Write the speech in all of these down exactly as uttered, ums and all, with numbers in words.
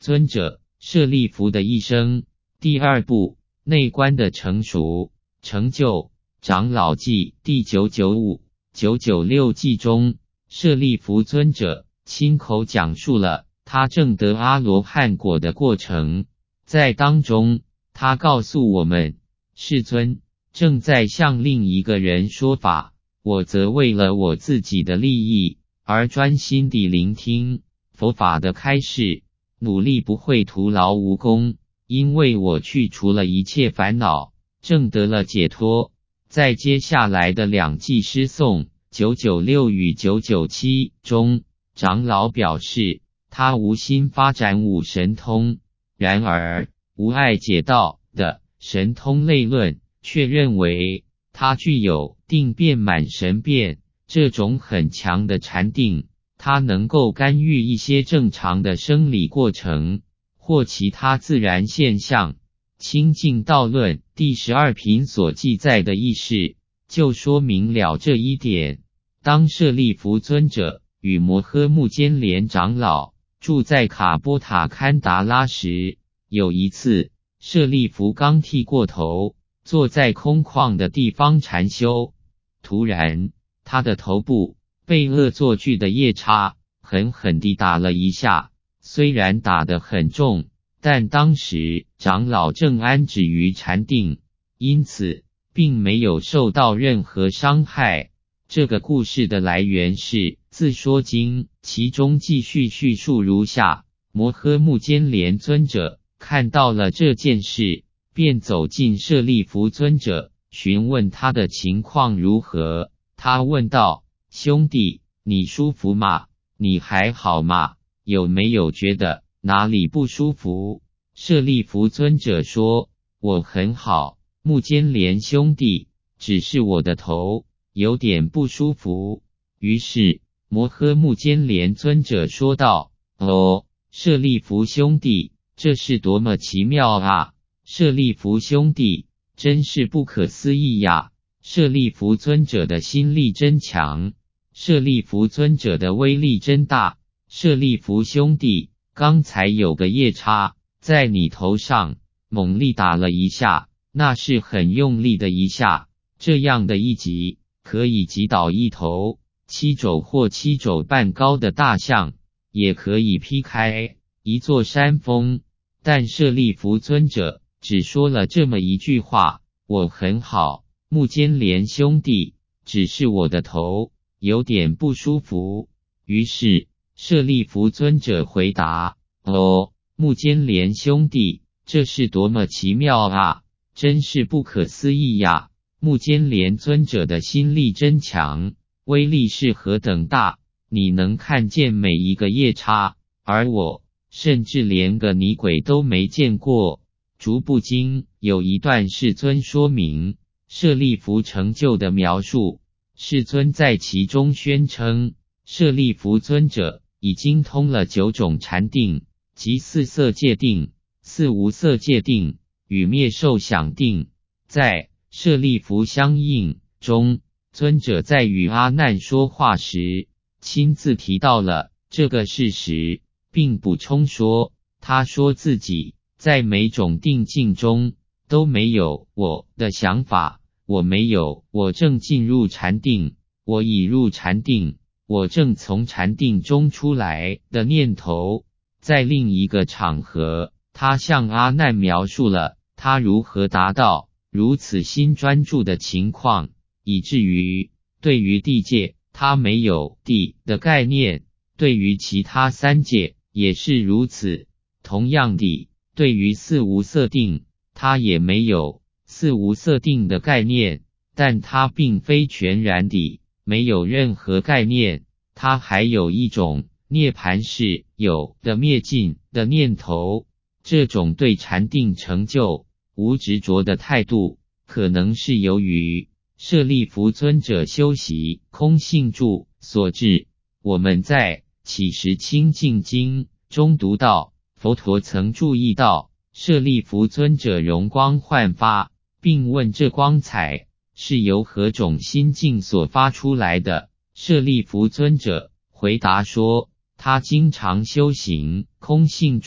尊者舍利弗的一生。第二部内观的成熟成就长老记第九百九十五、九百九十六记中，舍利弗尊者亲口讲述了他证得阿罗汉果的过程。在当中，他告诉我们，世尊正在向另一个人说法，我则为了我自己的利益而专心地聆听佛法的开示，努力不会徒劳无功，因为我去除了一切烦恼，证得了解脱。在接下来的两记诗颂九百九十六与九百九十七中，长老表示他无心发展五神通，然而无碍解道的神通类论却认为他具有定变满神变这种很强的禅定，他能够干预一些正常的生理过程或其他自然现象。清净道论第十二品所记载的意识就说明了这一点。当舍利弗尊者与摩诃目犍连长老住在卡波塔堪达拉时，有一次舍利弗刚剃过头，坐在空旷的地方禅修，突然他的头部被恶作剧的夜叉狠狠地打了一下，虽然打得很重，但当时长老正安止于禅定，因此并没有受到任何伤害。这个故事的来源是《自说经》，其中继续叙述如下：摩诃目犍连尊者看到了这件事，便走进舍利弗尊者，询问他的情况如何。他问道：兄弟，你舒服吗？你还好吗？有没有觉得哪里不舒服？舍利弗尊者说：我很好，目犍连兄弟，只是我的头有点不舒服。于是摩诃目犍连尊者说道：哦，舍利弗兄弟，这是多么奇妙啊！舍利弗兄弟，真是不可思议呀！舍利弗尊者的心力真强，舍利弗尊者的威力真大。舍利弗兄弟，刚才有个夜叉在你头上猛力打了一下，那是很用力的一下，这样的一击可以击倒一头七肘或七肘半高的大象，也可以劈开一座山峰。但舍利弗尊者只说了这么一句话：我很好，目犍连兄弟，只是我的头有点不舒服。于是舍利弗尊者回答：哦，目犍连兄弟，这是多么奇妙啊！真是不可思议呀！目犍连尊者的心力真强，威力是何等大，你能看见每一个夜叉，而我甚至连个女鬼都没见过。逐部经有一段世尊说明舍利弗成就的描述，世尊在其中宣称，舍利弗尊者已经通了九种禅定，即四色界定、四无色界定与灭受想定。在舍利弗相应中，尊者在与阿难说话时亲自提到了这个事实，并补充说，他说自己在每种定境中都没有我的想法，我没有我正进入禅定，我已入禅定，我正从禅定中出来的念头。在另一个场合，他向阿难描述了他如何达到如此心专注的情况，以至于对于地界他没有地的概念，对于其他三界也是如此。同样地，对于四无色定，他也没有四无色定的概念，但他并非全然地没有任何概念，他还有一种涅槃是有的灭尽的念头。这种对禅定成就无执着的态度，可能是由于舍利弗尊者修习空性住所致。我们在启示清净经中读到，佛陀曾注意到舍利弗尊者容光焕发，并问这光彩是由何种心境所发出来的。舍利弗尊者回答说，他经常修行空性住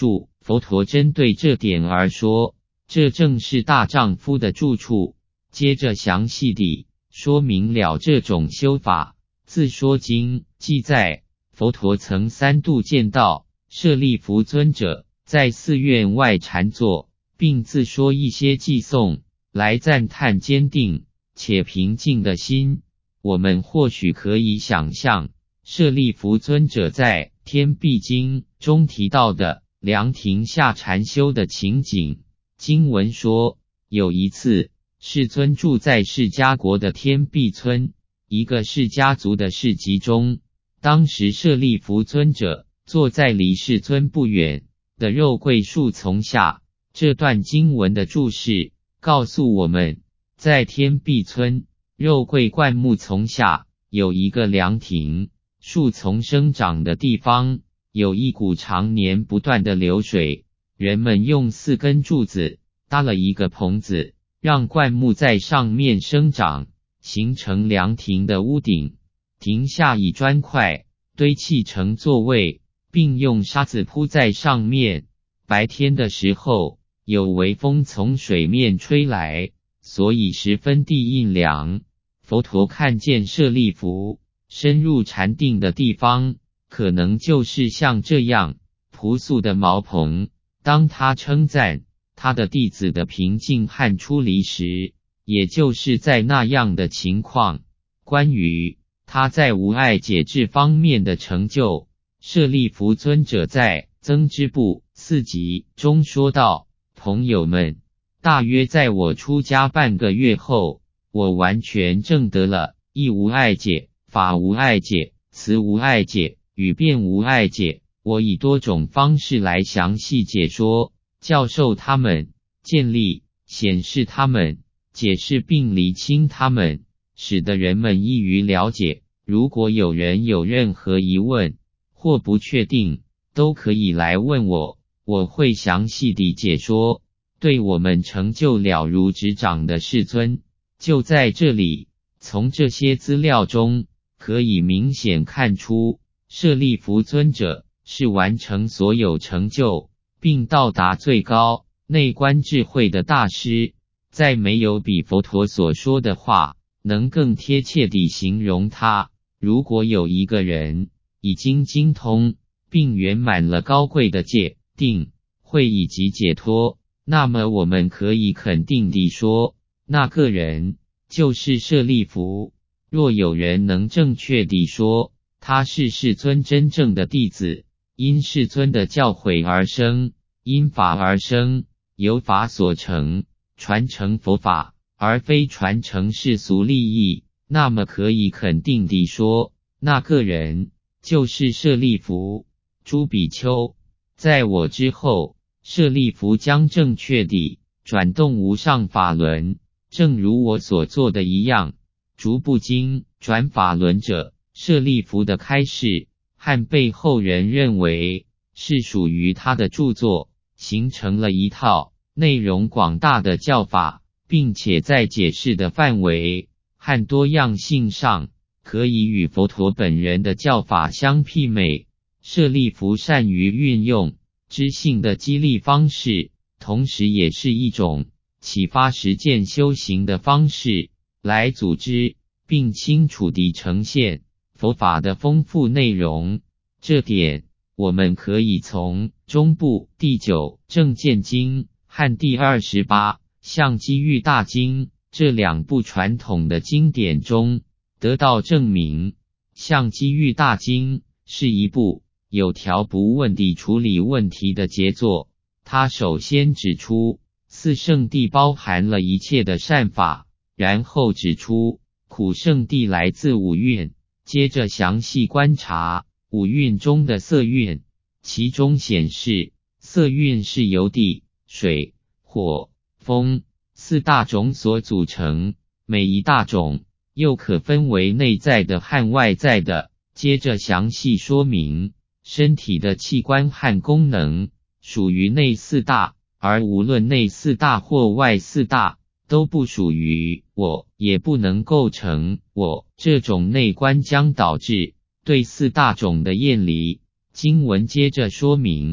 佛陀针对这点而说，这正是大丈夫的住处。接着详细地说明了这种修法。自说经记载，佛陀曾三度见到舍利弗尊者，在寺院外禅坐，并自说一些偈颂，来赞叹坚定且平静的心。我们或许可以想象舍利弗尊者在《天臂经》中提到的凉亭下禅修的情景。经文说，有一次，世尊住在释迦国的天臂村，一个释迦族的市集中。当时舍利弗尊者坐在离世尊不远的肉桂树丛下。这段经文的注释告诉我们，在天臂村肉桂灌木丛下有一个凉亭，树丛生长的地方有一股常年不断的流水，人们用四根柱子搭了一个棚子，让灌木在上面生长，形成凉亭的屋顶。亭下以砖块堆砌成座位，并用沙子铺在上面。白天的时候，有微风从水面吹来，所以十分地阴凉。佛陀看见舍利弗深入禅定的地方，可能就是像这样朴素的茅棚。当他称赞他的弟子的平静和出离时，也就是在那样的情况。关于他在无碍解智方面的成就，舍利弗尊者在增支部四集中说道：朋友们，大约在我出家半个月后，我完全证得了义无碍解、法无碍解、词无碍解与辩无碍解。我以多种方式来详细解说、教授他们，建立、显示他们，解释并厘清他们，使得人们易于了解。如果有人有任何疑问或不确定，都可以来问我，我会详细地解说。对我们成就了如指掌的世尊就在这里。从这些资料中可以明显看出，舍利弗尊者是完成所有成就并到达最高内观智慧的大师。再没有比佛陀所说的话能更贴切地形容他。如果有一个人已经精通并圆满了高贵的戒、定、慧以及解脱，那么我们可以肯定地说，那个人就是舍利弗。若有人能正确地说他是世尊真正的弟子，因世尊的教诲而生，因法而生，由法所成，传承佛法，而非传承世俗利益，那么可以肯定地说，那个人就是舍利弗。诸比丘，在我之后，舍利弗将正确地转动无上法轮，正如我所做的一样。逐步经转法轮者，舍利弗的开示和被后人认为是属于他的著作，形成了一套内容广大的教法，并且在解释的范围和多样性上可以与佛陀本人的教法相媲美。舍利弗善于运用知性的激励方式，同时也是一种启发实践修行的方式，来组织并清楚地呈现佛法的丰富内容。这点我们可以从中部第九正见经和第二十八相机喻大经这两部传统的经典中得到证明。相机喻大经是一部有条不紊地处理问题的杰作。它首先指出四圣谛包含了一切的善法，然后指出苦圣谛来自五蕴，接着详细观察五蕴中的色蕴，其中显示色蕴是由地、水、火、风四大种所组成，每一大种又可分为内在的和外在的。接着详细说明身体的器官和功能属于内四大，而无论内四大或外四大都不属于我，也不能构成我。这种内观将导致对四大种的厌离。经文接着说明，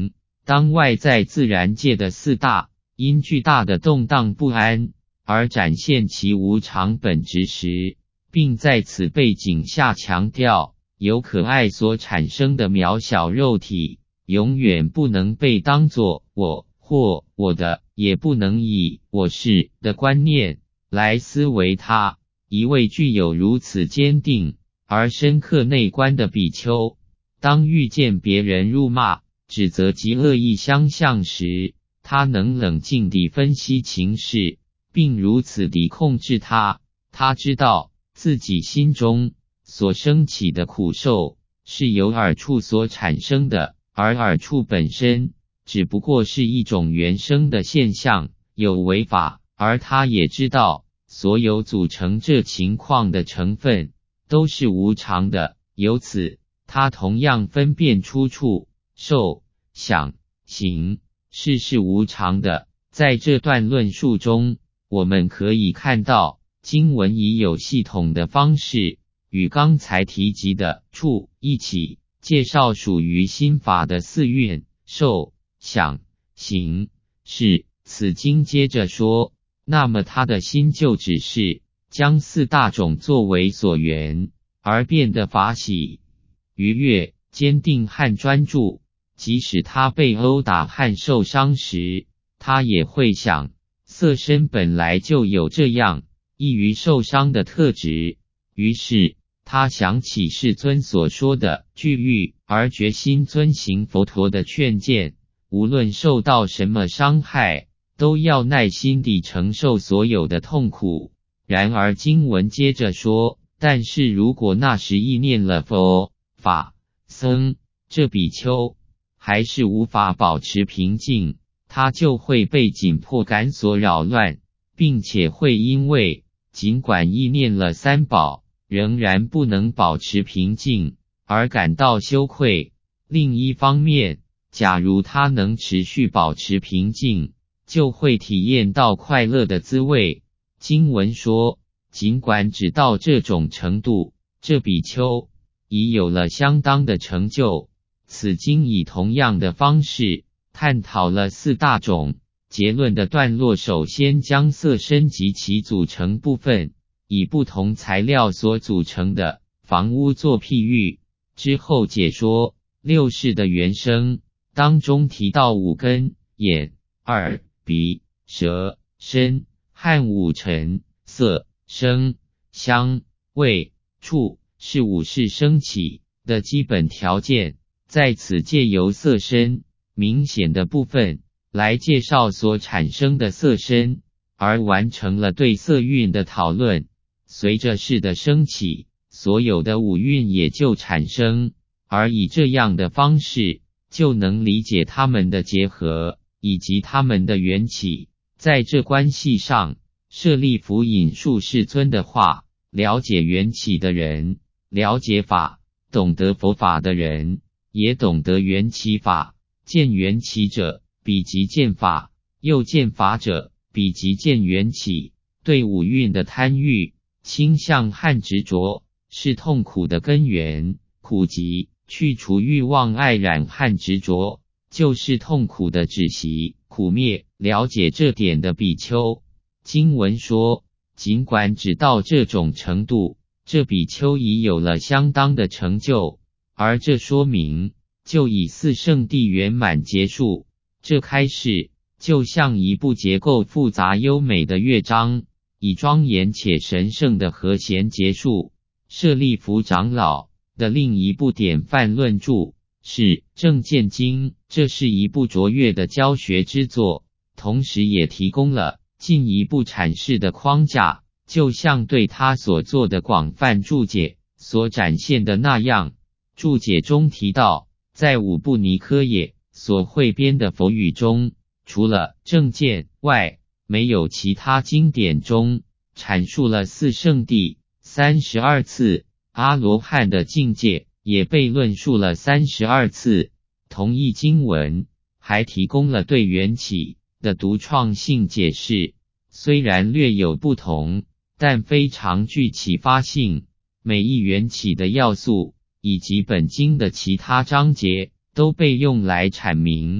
当外在自然界的四大因巨大的动荡不安而展现其无常本质时，并在此背景下强调，由可爱所产生的渺小肉体，永远不能被当作我或我的，也不能以我是的观念来思维它。一位具有如此坚定而深刻内观的比丘，当遇见别人辱骂、指责及恶意相向时，他能冷静地分析情势，并如此地控制它。他知道自己心中所升起的苦受是由耳触所产生的，而耳触本身只不过是一种原生的现象，有为法，而他也知道所有组成这情况的成分都是无常的，由此他同样分辨出触、受、想、行是是无常的。在这段论述中，我们可以看到经文以有系统的方式与刚才提及的触一起介绍属于心法的四蕴：受、想、行、识。此经接着说，那么他的心就只是将四大种作为所缘，而变得法喜、愉悦、坚定和专注。即使他被殴打和受伤时，他也会想，色身本来就有这样易于受伤的特质。于是他想起世尊所说的具欲而决心遵行佛陀的劝谏，无论受到什么伤害，都要耐心地承受所有的痛苦。然而经文接着说，但是如果那时意念了佛、法、僧，这比丘还是无法保持平静，他就会被紧迫感所扰乱，并且会因为尽管意念了三宝，仍然不能保持平静而感到羞愧。另一方面，假如他能持续保持平静，就会体验到快乐的滋味。经文说，尽管只到这种程度，这比丘已有了相当的成就。此经以同样的方式探讨了四大种。结论的段落首先将色身及其组成部分以不同材料所组成的房屋做譬喻，之后解说六识的原生，当中提到五根、眼、耳、鼻、舌、身和五尘：色、声、香、味、触，是五识升起的基本条件。在此借由色身明显的部分来介绍所产生的色身，而完成了对色蕴的讨论。随着识的升起，所有的五蕴也就产生，而以这样的方式就能理解它们的结合以及它们的缘起。在这关系上，舍利弗引述世尊的话，了解缘起的人，了解法，懂得佛法的人，也懂得缘起法。见缘起者，彼即见法；又见法者，彼即见缘起。对五蕴的贪欲、倾向和执着，是痛苦的根源。苦集，去除欲望爱染和执着，就是痛苦的止息、苦灭。了解这点的比丘，经文说，尽管只到这种程度，这比丘已有了相当的成就。而这说明就以四圣谛圆满结束。这开示就像一部结构复杂优美的乐章，以庄严且神圣的和弦结束。舍利弗长老的另一部典范论著是《正见经》，这是一部卓越的教学之作，同时也提供了进一步阐释的框架，就像对他所做的广泛注解所展现的那样。注解中提到，在五部尼科也所汇编的佛语中，除了正见外，没有其他经典中阐述了四圣谛三十二次，阿罗汉的境界也被论述了三十二次。同一经文还提供了对缘起的独创性解释，虽然略有不同，但非常具启发性。每一缘起的要素以及本经的其他章节都被用来阐明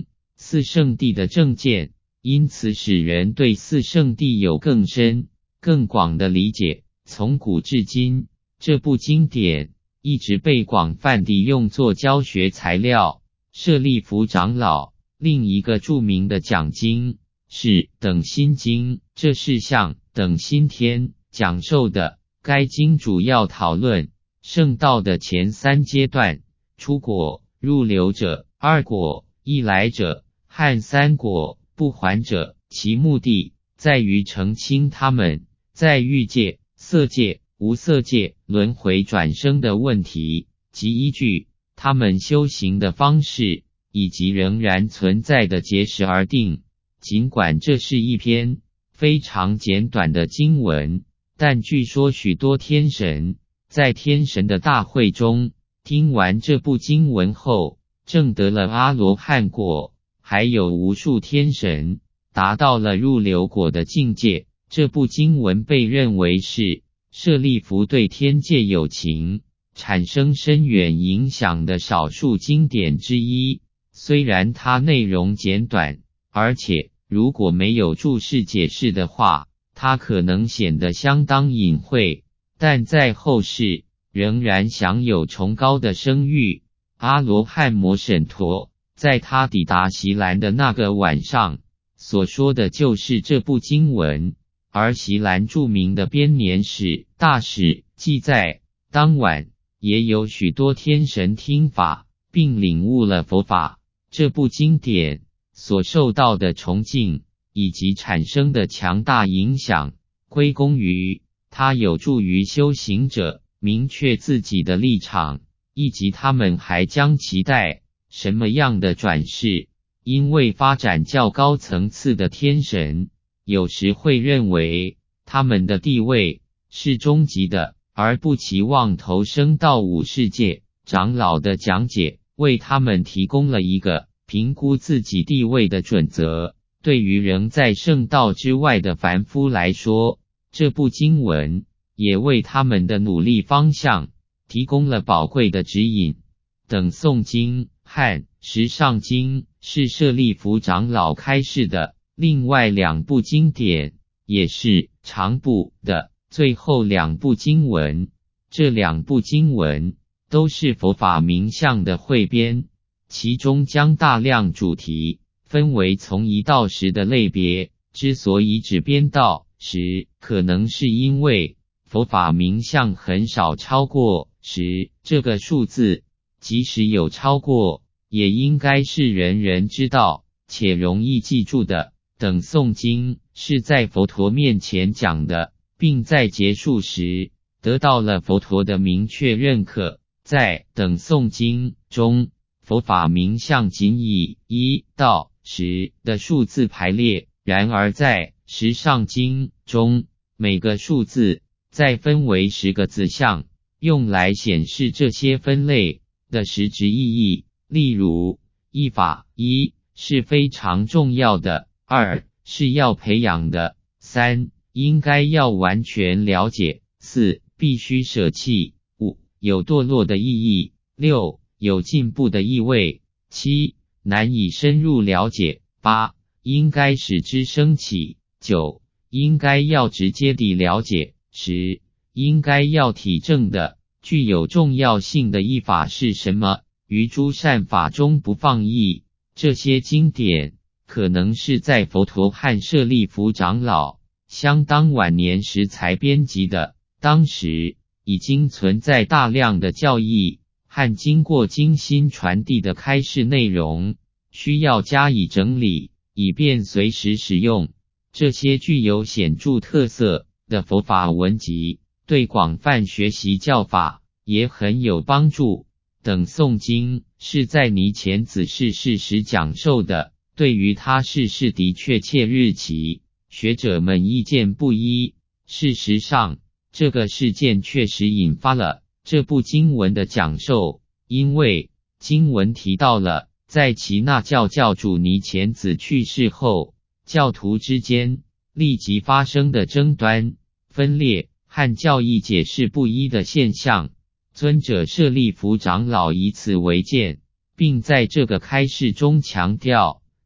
四圣谛的正见，因此使人对四圣谛有更深、更广的理解。从古至今，这部经典一直被广泛地用作教学材料。舍利弗长老另一个著名的讲经是《等心经》，这是向等心天讲授的。该经主要讨论圣道的前三阶段：初果、入流者；二果、易来者；和三果、不还者。其目的在于澄清他们在欲界、色界、无色界轮回转生的问题，及依据他们修行的方式以及仍然存在的结识而定。尽管这是一篇非常简短的经文，但据说许多天神在天神的大会中听完这部经文后，证得了阿罗汉果，还有无数天神达到了入流果的境界。这部经文被认为是舍利弗对天界有情产生深远影响的少数经典之一。虽然它内容简短，而且如果没有注释解释的话，它可能显得相当隐晦，但在后世仍然享有崇高的声誉。阿罗汉摩审陀在他抵达锡兰的那个晚上所说的就是这部经文，而锡兰著名的编年史大史记载，当晚也有许多天神听法并领悟了佛法。这部经典所受到的崇敬以及产生的强大影响，归功于它有助于修行者明确自己的立场，以及他们还将期待什么样的转世。因为发展较高层次的天神有时会认为他们的地位是终极的，而不期望投生到五世界。长老的讲解为他们提供了一个评估自己地位的准则。对于仍在圣道之外的凡夫来说，这部经文也为他们的努力方向提供了宝贵的指引。等诵经和时上经是舍利弗长老开示的另外两部经典，也是长部的最后两部经文。这两部经文都是佛法名相的汇编，其中将大量主题分为从一到十的类别。之所以只编到十，可能是因为佛法名相很少超过十这个数字，即使有超过，也应该是人人知道且容易记住的。等诵经是在佛陀面前讲的，并在结束时得到了佛陀的明确认可。在等诵经中，佛法名相仅以一到十的数字排列，然而在时上经中，每个数字再分为十个子项，用来显示这些分类的实质意义。例如，一法一是非常重要的，二是要培养的，三应该要完全了解，四必须舍弃，五有堕落的意义，六有进步的意味，七难以深入了解，八应该使之升起，九应该要直接地了解，十应该要体证的具有重要性的一法是什么，于诸善法中不放逸。这些经典可能是在佛陀和舍利弗长老相当晚年时才编辑的，当时已经存在大量的教义和经过精心传递的开示内容，需要加以整理，以便随时使用。这些具有显著特色的佛法文集对广泛学习教法也很有帮助。等诵经是在尼乾子逝世时讲授的，对于他逝世的确切日期，学者们意见不一。事实上，这个事件确实引发了这部经文的讲授，因为经文提到了在耆那教教主尼乾子去世后，教徒之间立即发生的争端、分裂和教义解释不一的现象。尊者舍利弗长老以此为鉴，并在这个开示中强调，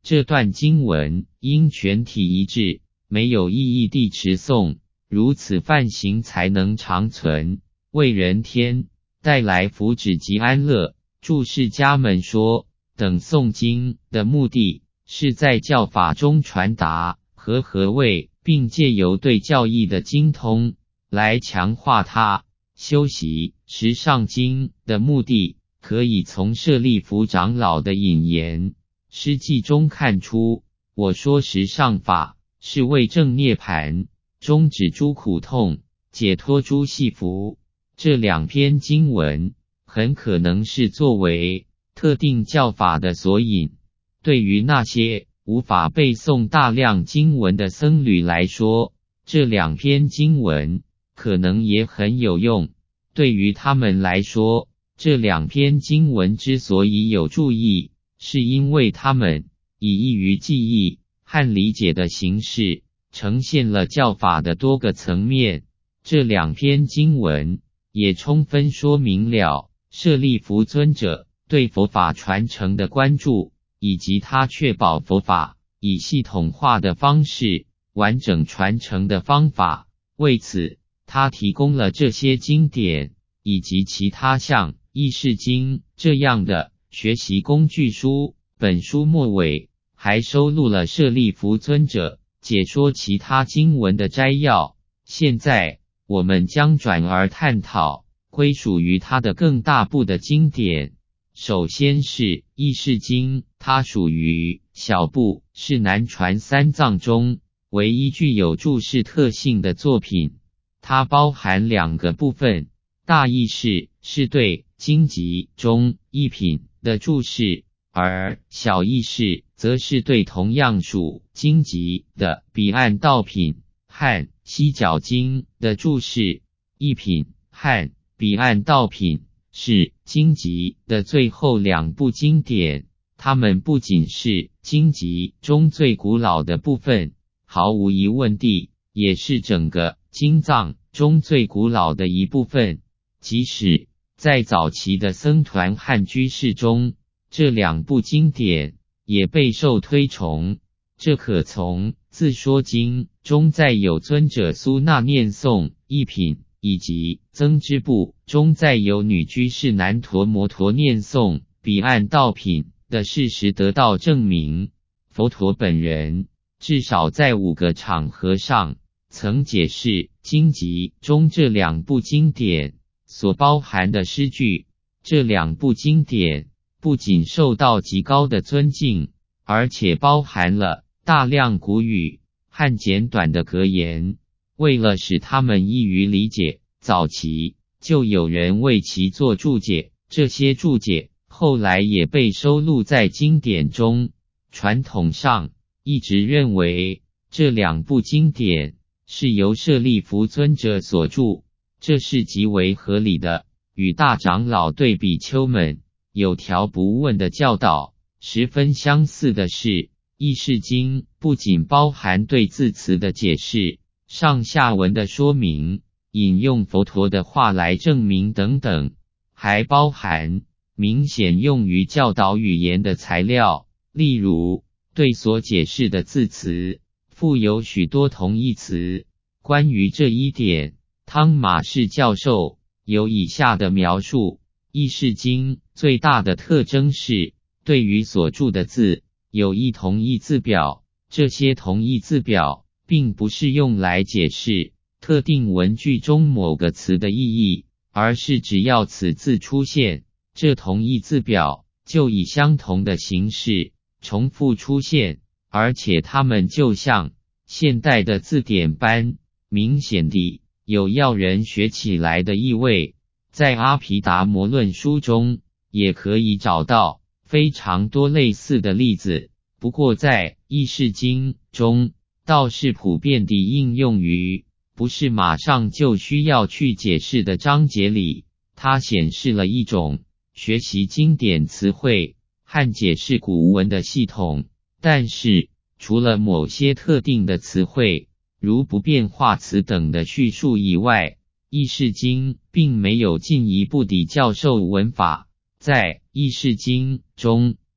这段经文应全体一致，没有异议地持诵，如此梵行才能长存，为人天带来福祉及安乐。注释家们说，等诵经的目的是在教法中传达和合位，并借由对教义的精通来强化它。修习持上经的目的，可以从舍利弗长老的引言诗记中看出。我说实上法，是为正涅槃，终止诸苦痛，解脱诸系缚。这两篇经文很可能是作为特定教法的索引。对于那些无法背诵大量经文的僧侣来说，这两篇经文可能也很有用。对于他们来说，这两篇经文之所以有注意，是因为他们以易于记忆和理解的形式呈现了教法的多个层面。这两篇经文也充分说明了舍利弗尊者对佛法传承的关注，以及他确保佛法以系统化的方式完整传承的方法。为此，他提供了这些经典以及其他像《异世经》这样的学习工具书。本书末尾还收录了舍利弗尊者解说其他经文的摘要。现在我们将转而探讨归属于他的更大部的经典。首先是《异世经》，它属于小部，是南传三藏中唯一具有注释特性的作品。它包含两个部分，大意释是对经集中一品的注释，而小意释则是对同样属经集的彼岸道品和西角经的注释。一品和彼岸道品是经集的最后两部经典，它们不仅是经集中最古老的部分，毫无疑问地也是整个经藏中最古老的一部分。即使在早期的僧团和居士中，这两部经典也备受推崇。这可从自说经中载有尊者苏那念诵一品，以及增支部中载有女居士南陀摩陀念诵彼岸道品的事实得到证明。佛陀本人至少在五个场合上曾解释经集中这两部经典所包含的诗句。这两部经典不仅受到极高的尊敬，而且包含了大量古语和简短的格言。为了使它们易于理解，早期就有人为其做注解，这些注解后来也被收录在经典中。传统上一直认为这两部经典是由舍利弗尊者所著，这是极为合理的。与大长老对比丘们有条不紊的教导十分相似的是，《异世经》不仅包含对字词的解释、上下文的说明、引用佛陀的话来证明等等，还包含明显用于教导语言的材料，例如对所解释的字词附有许多同义词。关于这一点，汤马士教授有以下的描述：异世经最大的特征是对于所著的字有一同义字表，这些同义字表并不是用来解释特定文句中某个词的意义，而是只要此字出现，这同义字表就以相同的形式重复出现，而且它们就像现代的字典般明显地有要人学起来的意味。在阿毗达摩论书中也可以找到非常多类似的例子，不过在异世经中倒是普遍地应用于不是马上就需要去解释的章节里。它显示了一种学习经典词汇和解释古文的系统，但是除了某些特定的词汇，如不变化词等的叙述以外，异世经并没有进一步地教授文法。在异世经中，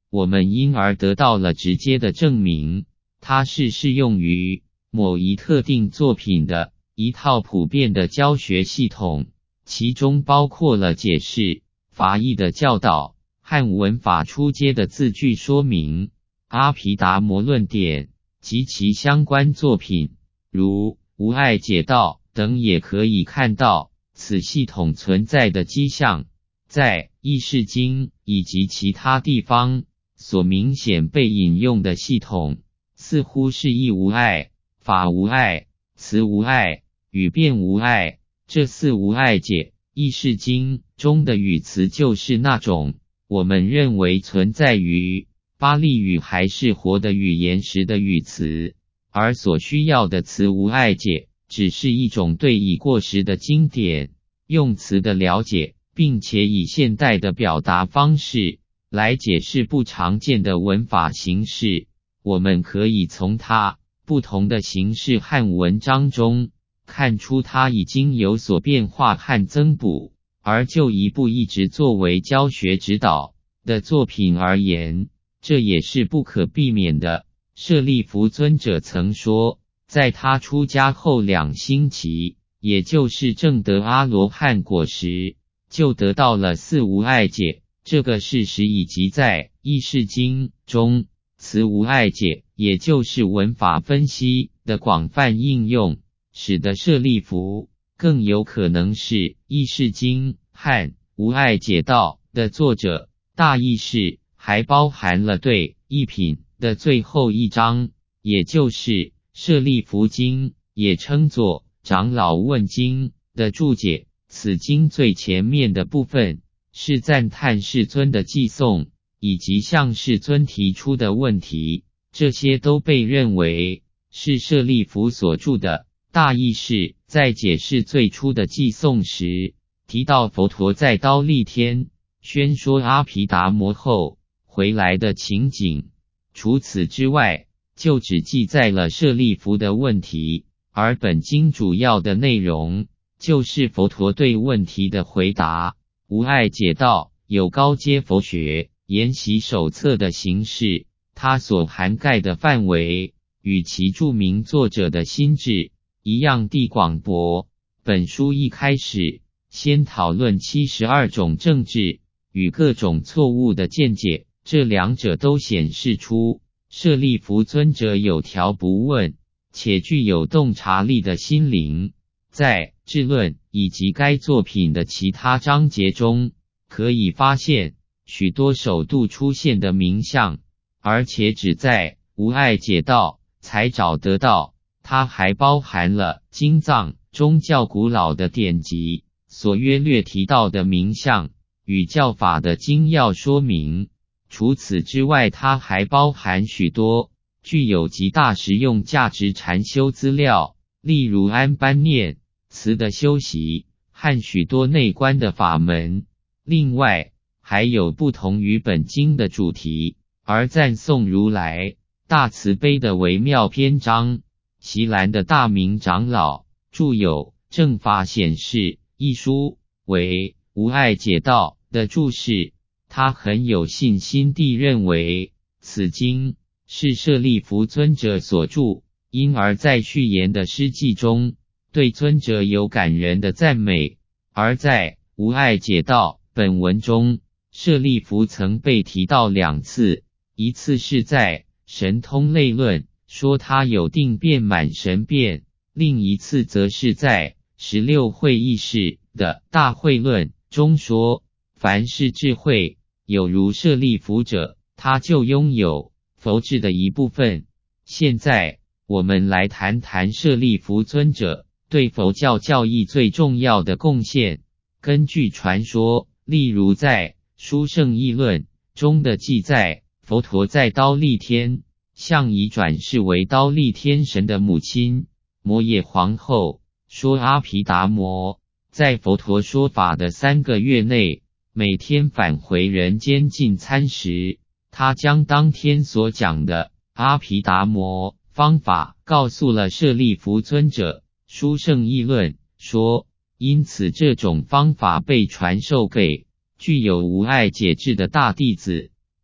我们因而得到了直接的证明，它是适用于某一特定作品的一套普遍的教学系统，其中包括了解释、法义的教导和文法初阶的字句说明、阿毗达摩论点及其相关作品，如无碍解道等。也可以看到此系统存在的迹象，在异释经以及其他地方所明显被引用的系统，似乎是义无碍、法无碍、词无碍、语辩无碍这四无碍解。异释经中的语词就是那种我们认为存在于巴利语还是活的语言时的语词，而所需要的词无碍解只是一种对已过时的经典用词的了解，并且以现代的表达方式来解释不常见的文法形式。我们可以从它不同的形式和文章中看出它已经有所变化和增补，而就一部一直作为教学指导的作品而言，这也是不可避免的。舍利弗尊者曾说，在他出家后两星期，也就是证得阿罗汉果时，就得到了四无碍解这个事实，以及在异释经中词无碍解也就是文法分析的广泛应用，使得舍利弗更有可能是异释经和无碍解道的作者。大意是还包含了对一品的最后一章，也就是舍利弗经，也称作长老问经的注解。此经最前面的部分是赞叹世尊的偈颂以及向世尊提出的问题，这些都被认为是舍利弗所著的。大意是在解释最初的偈颂时，提到佛陀在忉利天宣说阿毗达摩后回来的情景。除此之外，就只记载了舍利弗的问题，而本经主要的内容就是佛陀对问题的回答。无碍解道有高阶佛学研习手册的形式，它所涵盖的范围与其著名作者的心智一样地广博。本书一开始先讨论七十二种政治与各种错误的见解，这两者都显示出舍利弗尊者有条不紊且具有洞察力的心灵。在智论以及该作品的其他章节中，可以发现许多首度出现的名相，而且只在无碍解道才找得到。它还包含了经藏中较古老的典籍所约略提到的名相与教法的精要说明。除此之外，它还包含许多具有极大实用价值禅修资料，例如安般念词的修习和许多内观的法门。另外还有不同于本经的主题而赞颂如来大慈悲的微妙篇章。锡兰的大明长老著有《正法显示》一书为无碍解道的注释，他很有信心地认为此经是舍利弗尊者所著，因而在序言的诗记中对尊者有感人的赞美。而在无碍解道本文中，舍利弗曾被提到两次，一次是在神通类论说他有定遍满神变，另一次则是在十六会议士的大会论中说，凡是智慧有如舍利弗者，他就拥有佛智的一部分。现在我们来谈谈舍利弗尊者对佛教教义最重要的贡献。根据传说，例如在殊胜义论中的记载，佛陀在忉利天向已转世为忉利天神的母亲摩耶皇后说，阿毗达摩在佛陀说法的三个月内，每天返回人间进餐时，他将当天所讲的阿毗达摩方法告诉了舍利弗尊者。殊胜义论说，因此这种方法被传授给具有无碍解智的大弟子，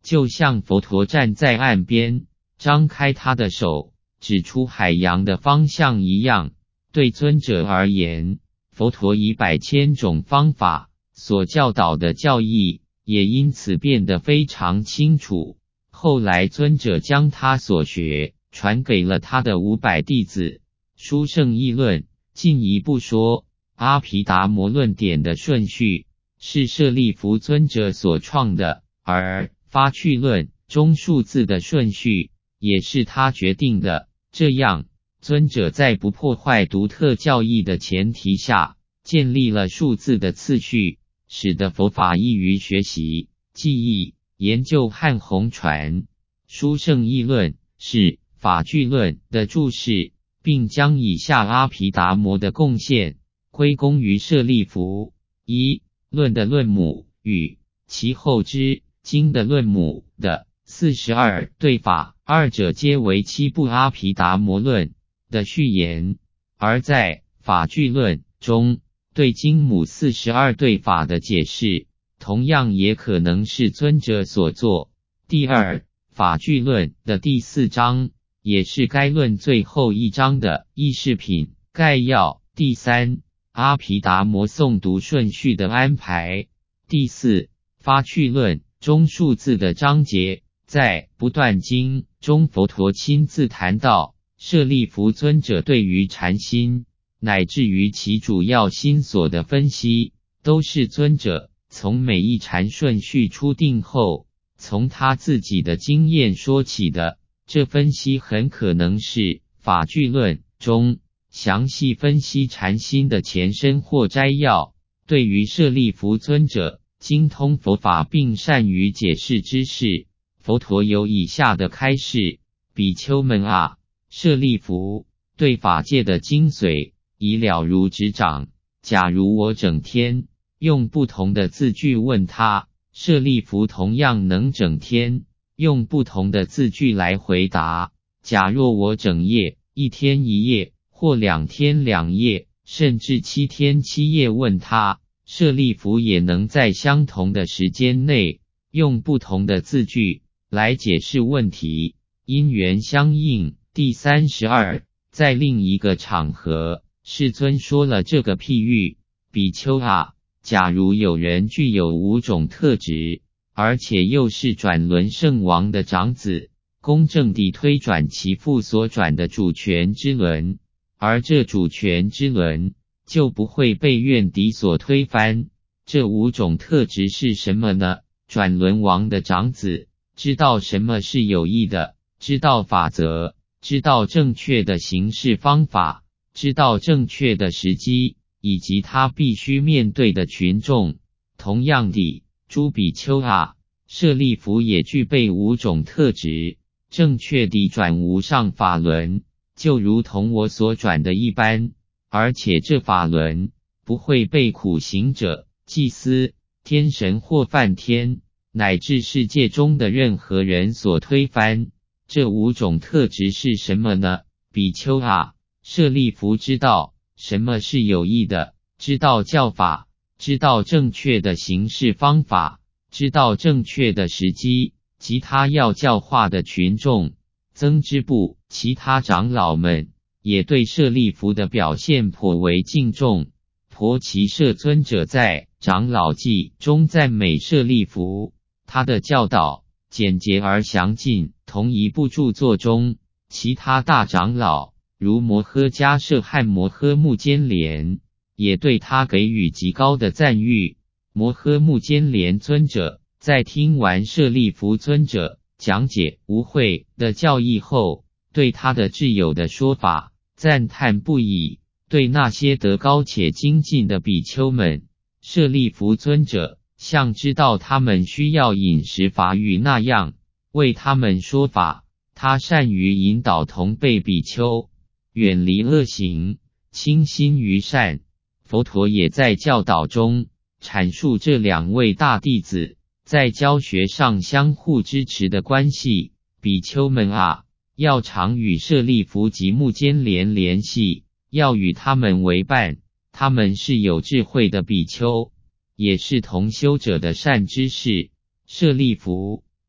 就像佛陀站在岸边，张开他的手，指出海洋的方向一样。对尊者而言，佛陀以百千种方法所教导的教义，也因此变得非常清楚。后来尊者将他所学传给了他的五百弟子。殊胜义论进一步说，阿毗达摩论点的顺序是舍利弗尊者所创的，而发趣论中数字的顺序也是他决定的。这样，尊者在不破坏独特教义的前提下，建立了数字的次序，使得佛法易于学习、记忆、研究和弘传。殊胜义论是法句论的注释，并将以下阿毗达摩的贡献归功于舍利弗：一、论的论母与其后之经的论母的四十二对法，二者皆为七部阿毗达摩论的序言。而在法句论中，对经母四十二对法的解释，同样也可能是尊者所作。第二，法句论的第四章，也是该论最后一章的议事品概要。第三，阿毗达摩诵读顺序的安排。第四，发趣论中数字的章节。在不断经中，佛陀亲自谈到舍利弗尊者对于禅心乃至于其主要心所的分析，都是尊者从每一禅顺序初定后，从他自己的经验说起的。这分析很可能是法句论中详细分析禅心的前身或摘要。对于舍利弗尊者精通佛法并善于解释之事，佛陀有以下的开示：比丘们啊，舍利弗对法界的精髓已了如指掌。假如我整天用不同的字句问他，舍利弗同样能整天用不同的字句来回答。假若我整夜、一天一夜，或两天两夜，甚至七天七夜问他，舍利弗也能在相同的时间内用不同的字句来解释问题，因缘相应。第三十二，在另一个场合，世尊说了这个譬喻：比丘啊，假如有人具有五种特质，而且又是转轮圣王的长子，公正地推转其父所转的主权之轮，而这主权之轮就不会被怨敌所推翻。这五种特质是什么呢？转轮王的长子知道什么是有益的，知道法则，知道正确的行事方法，知道正确的时机，以及他必须面对的群众。同样地，诸比丘啊，舍利弗也具备五种特质，正确地转无上法轮，就如同我所转的一般，而且这法轮不会被苦行者、祭司、天神或梵天乃至世界中的任何人所推翻。这五种特质是什么呢？比丘啊，舍利弗知道什么是有益的，知道教法，知道正确的行事方法，知道正确的时机，其他要教化的群众。僧支部其他长老们也对舍利弗的表现颇为敬重。婆奇舍尊者在长老记中赞美舍利弗，他的教导简洁而详尽。同一部著作中，其他大长老如摩诃迦摄和摩诃目犍连也对他给予极高的赞誉。摩诃目犍连尊者在听完舍利弗尊者讲解无慧的教义后，对他的挚友的说法赞叹不已。对那些德高且精进的比丘们，舍利弗尊者像知道他们需要饮食法语那样为他们说法。他善于引导同辈比丘远离恶行，倾心于善。佛陀也在教导中阐述这两位大弟子在教学上相互支持的关系。比丘们啊，要常与舍利弗及目犍连联系，要与他们为伴。他们是有智慧的比丘，也是同修者的善知识。舍利弗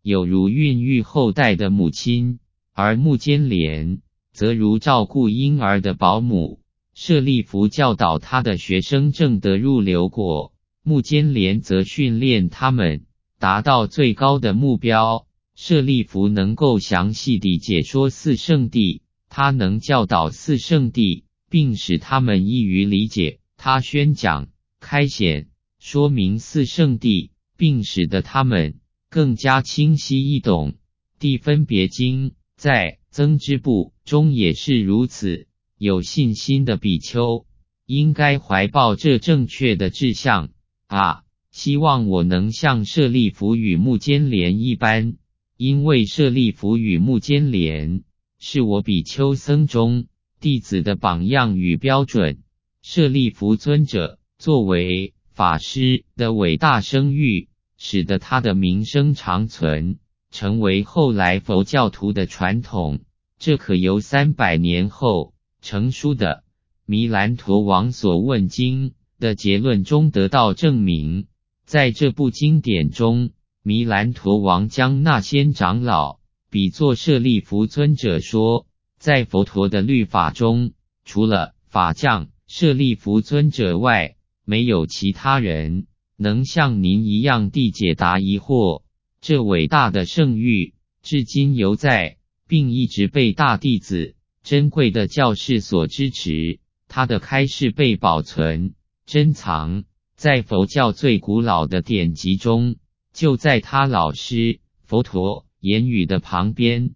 有如孕育后代的母亲，而目犍连则如照顾婴儿的保姆。舍利弗教导他的学生正得入流果，目犍连则训练他们达到最高的目标。舍利弗能够详细地解说四圣谛，他能教导四圣谛，并使他们易于理解。他宣讲、开显、说明四圣谛，并使得他们更加清晰易懂。谛分别经在增支部中也是如此。有信心的比丘应该怀抱这正确的志向啊！希望我能像舍利弗与目犍连一般，因为舍利弗与目犍连是我比丘僧中弟子的榜样与标准。舍利弗尊者作为法师的伟大声誉，使得他的名声长存，成为后来佛教徒的传统。这可由三百年后成书的弥兰陀王所问经的结论中得到证明。在这部经典中，弥兰陀王将那仙长老比作舍利弗尊者说，在佛陀的律法中，除了法将舍利弗尊者外，没有其他人能像您一样地解答疑惑。这伟大的圣谕至今犹在，并一直被大弟子珍贵的教士所支持。他的开示被保存珍藏在佛教最古老的典籍中，就在他老师佛陀言语的旁边。